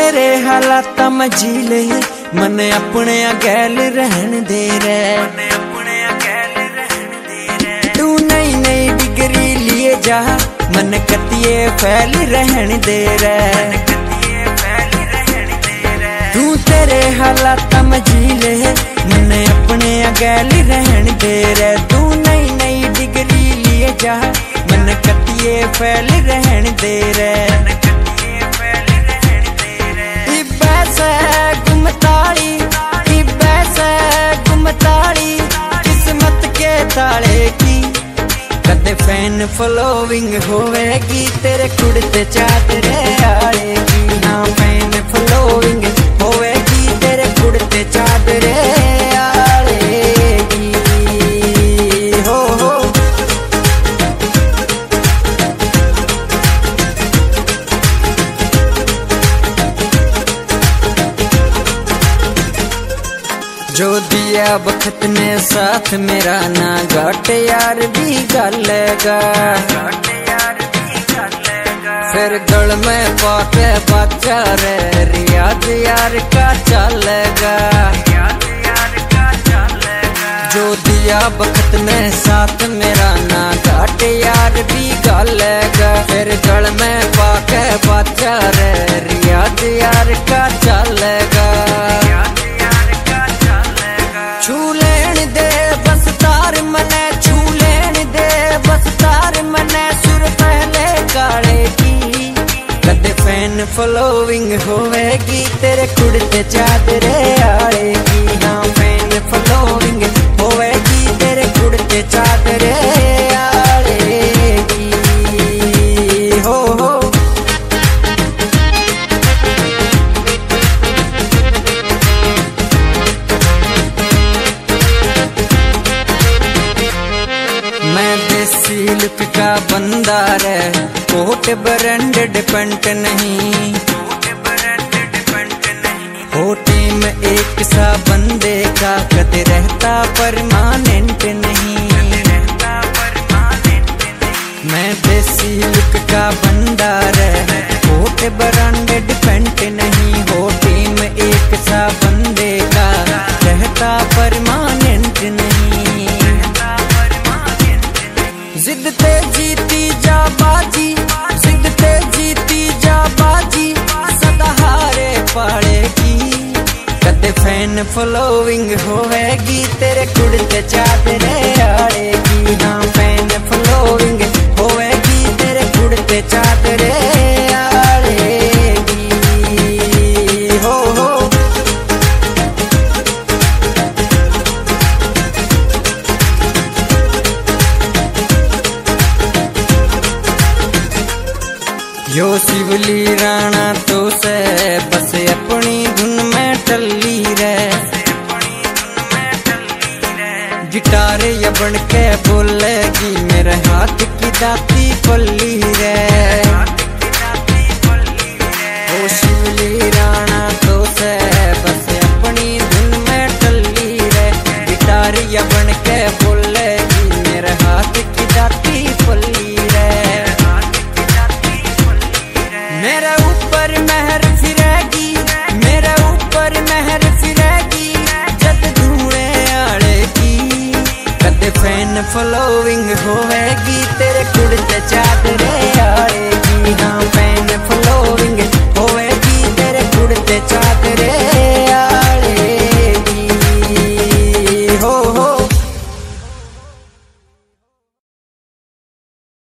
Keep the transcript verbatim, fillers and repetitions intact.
तेरे हालात मझीले मन अपने गैल रहन दे रे। तू नई नई डिग्री लिए जा मन कतिये फैल रहन दे रे। तू तेरे हालात मझीले मन अपने गैल रहन दे रे। तू नई नई डिग्री लिए जा मन कतिये फैल रहन दे रे। किस्मत के ताले की कदे फैन फॉलोइंग होवेगी तेरे कुड़ते चादरे आएगी। हाँ फैन फॉलोइंग होवेगी तेरे कुड़ते चादरे आएगी। हो हो जो दिया बखत ने साथ मेरा ना घाट यार भी गलेगा। फिर गल में पाके बच्चा रे रियाज यार का चलेगा। जो दिया बखत में साथ मेरा ना घाट यार भी गलेगा। फिर गल में पाके बच्चा रे रियाज यार का चलेगा। छू लेन दे बस तार मने छू लेन दे बस तार मने सुर पहले काले की कदे फैन फॉलोइंग होवेगी तेरे कुड़ते चादरे आएगी। हाँ फैन फॉलोइंग होवेगी तेरे कुड़ते चादरे आएगी। हो हो सिल्क का बंदा रे कोट ब्रांडेड पेंट नहीं। हो टीम एक सा बंदे का कदे रहता परमानेंट नहीं। मैं देसी लुक का बंदा रे कोट ब्रांडेड पेंट नहीं। हो टीम एक सा बंदे का रहता परमानेंट नहीं। जिद ते जीती जा बाजी जिद ते जीती जा बाजी सदा हारे पाड़ेगी। कदे फैन फॉलोइंग होवेगी तेरे कुड़ते चादरे आड़ेगी। हाँ फैन फॉलोइंग होवेगी तेरे कुड़ते चादरे आड़ेगी। हो हो यो शिवली राणा तो से बस अपनी धुन में टल्ली रे। गिटार या बन के बोलेगी मेरे हाथ की दाती पल्ली रे। ओ शिवली राणा तो से बस अपनी धुन में टल्ली रे। गिटार या बन के बोलेगी मेरे हाथ की दाती पल्ली रे। मेरे ऊपर मेहर फिरेगी मेरे ऊपर मेहर फिरेगी जद धूणे आड़े की कदे फैन फॉलोइंग होवेगी तेरे कुड़ते चादरे आड़े।